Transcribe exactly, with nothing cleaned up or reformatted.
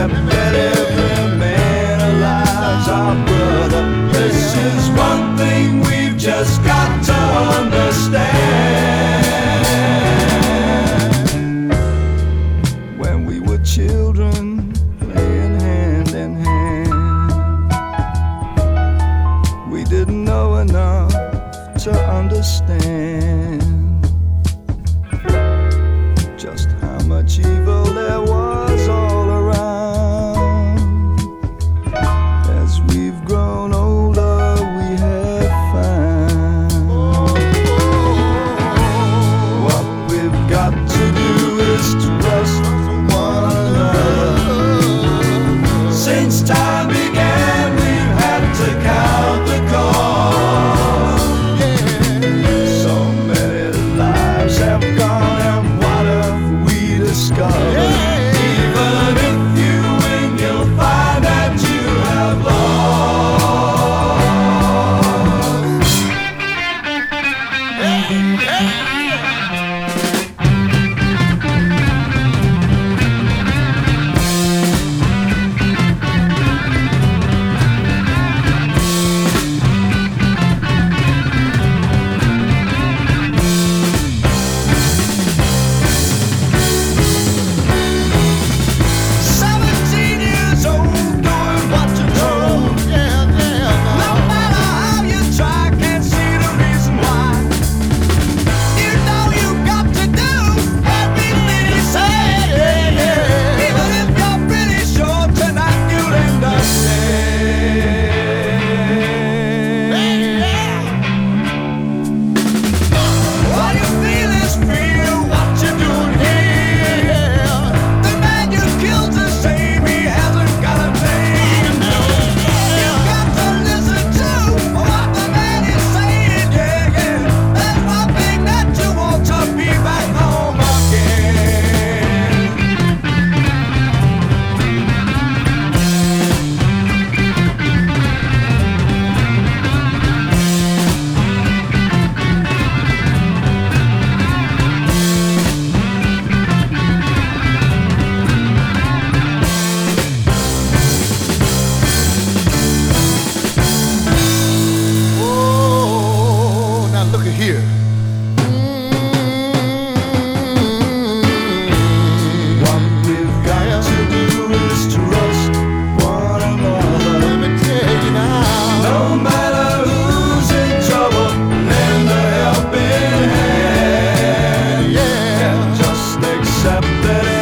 accept that every man alive's our brother. This is one thing we've just got to understand. When we were children playing hand in hand, we didn't know enough to understand just how much evil there was all around. As we've grown older, we have found what we've got to do is trust one another. Since time began, we've had to count the cost. So many lives have gone, and what have we discovered? Even if you win, you'll find that you have seventeen years old, doing what you're told. No matter how you try, can't see the reason why. You know you've got to do everything he said. Even if you're pretty sure tonight you'll end up dead. What you feel is feel what you're doing here. The man you killed to save me hasn't got a name. You've got to listen to what the man is saying, yeah, yeah. There's one thing that you want to be back home again. Oh, now look at here. What we've got to do is trust one another. Let me tell you now. No matter who's in trouble, lend a helping hand. Yeah. And just accept that